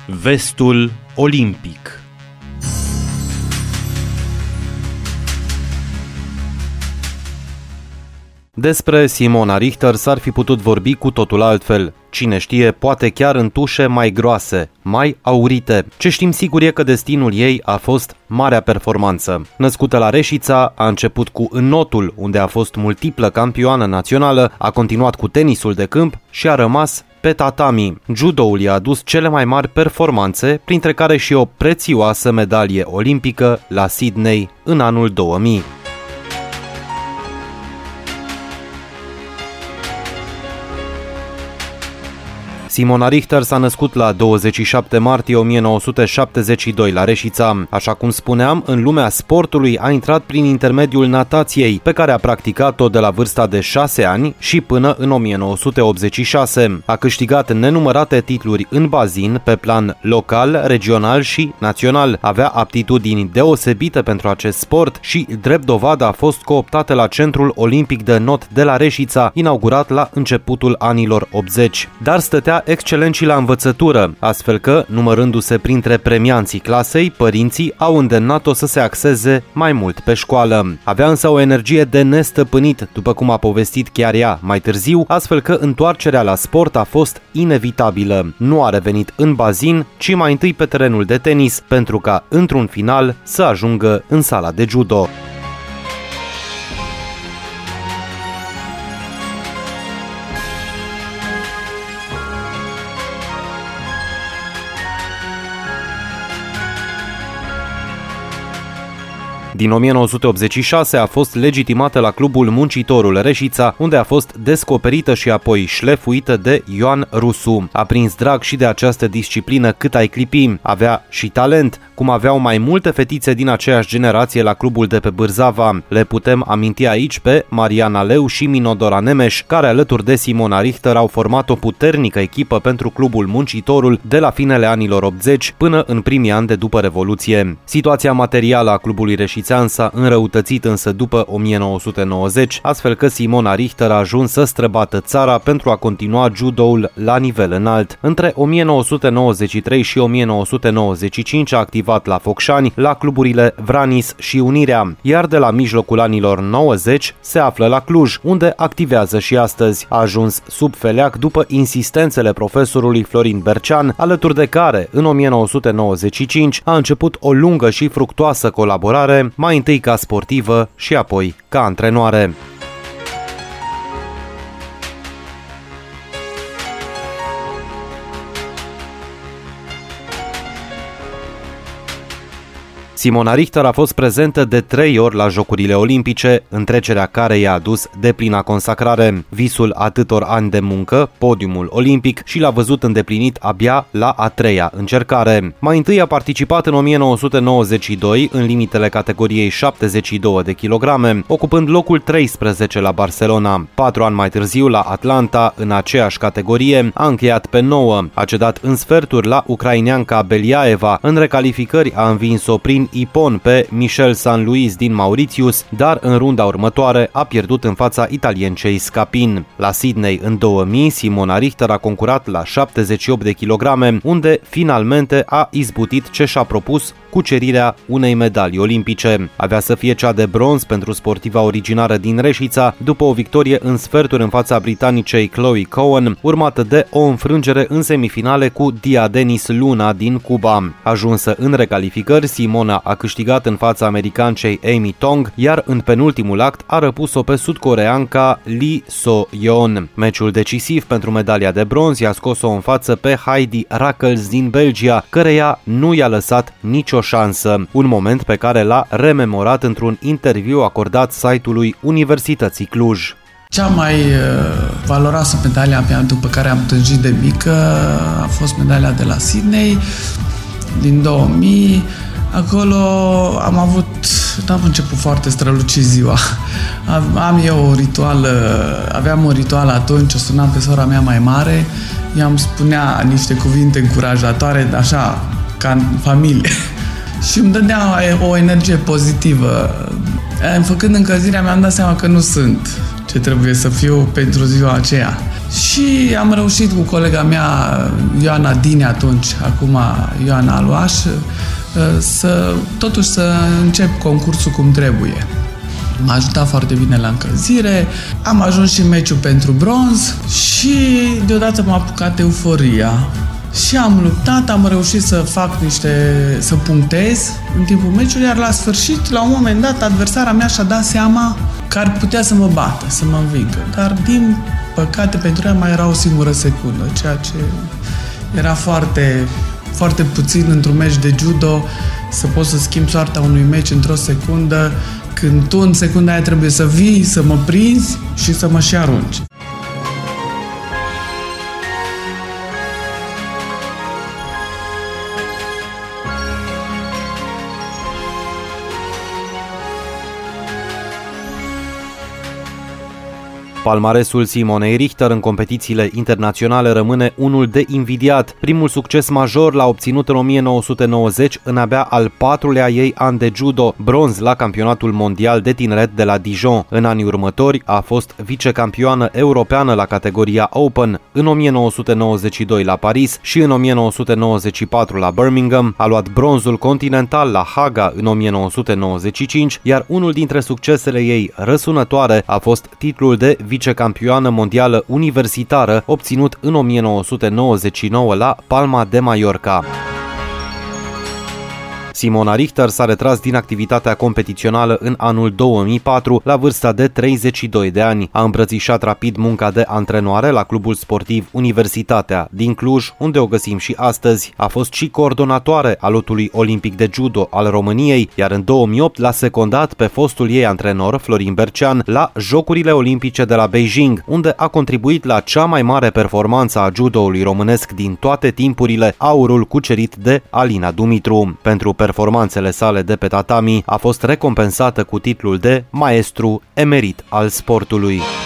Vestul olimpic. Despre Simona Richter s-ar fi putut vorbi cu totul altfel. Cine știe, poate chiar în tușe mai groase, mai aurite. Ce știm sigur e că destinul ei a fost marea performanță. Născută la Reșița, a început cu înnotul, unde a fost multiplă campioană națională, a continuat cu tenisul de câmp și a rămas pe tatami. Judoul i-a adus cele mai mari performanțe, printre care și o prețioasă medalie olimpică la Sydney în anul 2000. Simona Richter s-a născut la 27 martie 1972 la Reșița. Așa cum spuneam, în lumea sportului a intrat prin intermediul natației, pe care a practicat-o de la vârsta de 6 ani și până în 1986. A câștigat nenumărate titluri în bazin, pe plan local, regional și național. Avea aptitudini deosebite pentru acest sport și, drept dovadă, a fost cooptată la Centrul Olimpic de Not de la Reșița, inaugurat la începutul anilor 80. Dar stătea excelent și la învățătură, astfel că, numărându-se printre premianții clasei, părinții au îndemnat-o să se axeze mai mult pe școală. Avea însă o energie de nestăpânit, după cum a povestit chiar ea mai târziu, astfel că întoarcerea la sport a fost inevitabilă. Nu a revenit în bazin, ci mai întâi pe terenul de tenis, pentru ca, într-un final, să ajungă în sala de judo. Din 1986 a fost legitimată la Clubul Muncitorul Reșița, unde a fost descoperită și apoi șlefuită de Ioan Rusu. A prins drag și de această disciplină cât ai clipi. Avea și talent, cum aveau mai multe fetițe din aceeași generație la clubul de pe Bârzava. Le putem aminti aici pe Mariana Leu și Minodora Nemes, care alături de Simona Richter au format o puternică echipă pentru Clubul Muncitorul de la finele anilor 80 până în primii ani de după Revoluție. Situația materială a clubului reșițean s-a înrăutățit însă după 1990, astfel că Simona Richter a ajuns să străbată țara pentru a continua judoul la nivel înalt. Între 1993 și 1995 a activat la Focșani, la cluburile Vranis și Unirea, iar de la mijlocul anilor 90 se află la Cluj, unde activează și astăzi. A ajuns sub feleac după insistențele profesorului Florin Bercean, alături de care, în 1995, a început o lungă și fructuoasă colaborare, mai întâi ca sportivă și apoi ca antrenoare. Simona Richter a fost prezentă de 3 ori la Jocurile Olimpice, întrecerea care i-a adus deplina consacrare. Visul atâtor ani de muncă, podiumul olimpic, și l-a văzut îndeplinit abia la a 3-a încercare. Mai întâi a participat în 1992 în limitele categoriei 72 de kilograme, ocupând locul 13 la Barcelona. 4 ani mai târziu, la Atlanta, în aceeași categorie, a încheiat pe 9. A cedat în sferturi la ucraineanca Beliaeva, în recalificări a învins-o prin ipon pe Michel San-Luis din Mauritius, dar în runda următoare a pierdut în fața italiencei Scapin. La Sydney în 2000, Simona Richter a concurat la 78 de kilograme, unde finalmente a izbutit ce și-a propus, cucerirea unei medalii olimpice. Avea să fie cea de bronz pentru sportiva originară din Reșița, după o victorie în sferturi în fața britanicei Chloe Cowan, urmată de o înfrângere în semifinale cu Diadenis Luna din Cuba. Ajunsă în recalificări, Simona a câștigat în fața americancei Amy Tong, iar în penultimul act a răpus-o pe sudcoreanca Lee So-yeon. Meciul decisiv pentru medalia de bronz i-a scos-o în față pe Heidi Rakels din Belgia, căreia nu i-a lăsat nicio șansă, un moment pe care l-a rememorat într-un interviu acordat site-ului Universității Cluj. Cea mai valoroasă medalia mea după care am tânjit de mică a fost medalia de la Sydney din 2000. Acolo am început foarte strălucit ziua. Aveam o rituală atunci, o sunam pe sora mea mai mare, i-am spunea niște cuvinte încurajatoare, așa, ca în familie. Și îmi dădea o energie pozitivă. Făcând încălzirea, mi-am dat seama că nu sunt ce trebuie să fiu pentru ziua aceea. Și am reușit cu colega mea, Ioana Dini atunci, acum Ioana Aluaș, totuși să încep concursul cum trebuie. M-a ajutat foarte bine la încălzire, am ajuns și în meciul pentru bronz și deodată m-a apucat euforia. Și am luptat, am reușit să punctez în timpul meciului, iar la sfârșit, la un moment dat, adversara mea și-a dat seama că ar putea să mă bată, să mă învingă. Dar, din păcate, pentru ea mai era o singură secundă, ceea ce era foarte, foarte puțin într-un meci de judo, să poți să schimbi soarta unui meci într-o secundă, când tu în secunda aia trebuie să vii, să mă prinzi și să mă și arunci. Palmaresul Simonei Richter în competițiile internaționale rămâne unul de invidiat. Primul succes major l-a obținut în 1990 în abia al 4-lea ei an de judo, bronz la campionatul mondial de tineret de la Dijon. În anii următori a fost vicecampioană europeană la categoria Open, în 1992 la Paris și în 1994 la Birmingham, a luat bronzul continental la Haga în 1995, iar unul dintre succesele ei răsunătoare a fost titlul de vicecampioană mondială universitară, obținut în 1999 la Palma de Mallorca. Simona Richter s-a retras din activitatea competițională în anul 2004, la vârsta de 32 de ani. A îmbrățișat rapid munca de antrenoare la clubul sportiv Universitatea din Cluj, unde o găsim și astăzi. A fost și coordonatoare a lotului olimpic de judo al României, iar în 2008 l-a secundat pe fostul ei antrenor, Florin Bercean, la Jocurile Olimpice de la Beijing, unde a contribuit la cea mai mare performanță a judoului românesc din toate timpurile, aurul cucerit de Alina Dumitru. Pentru performanțele sale de pe tatami a fost recompensată cu titlul de maestru emerit al sportului.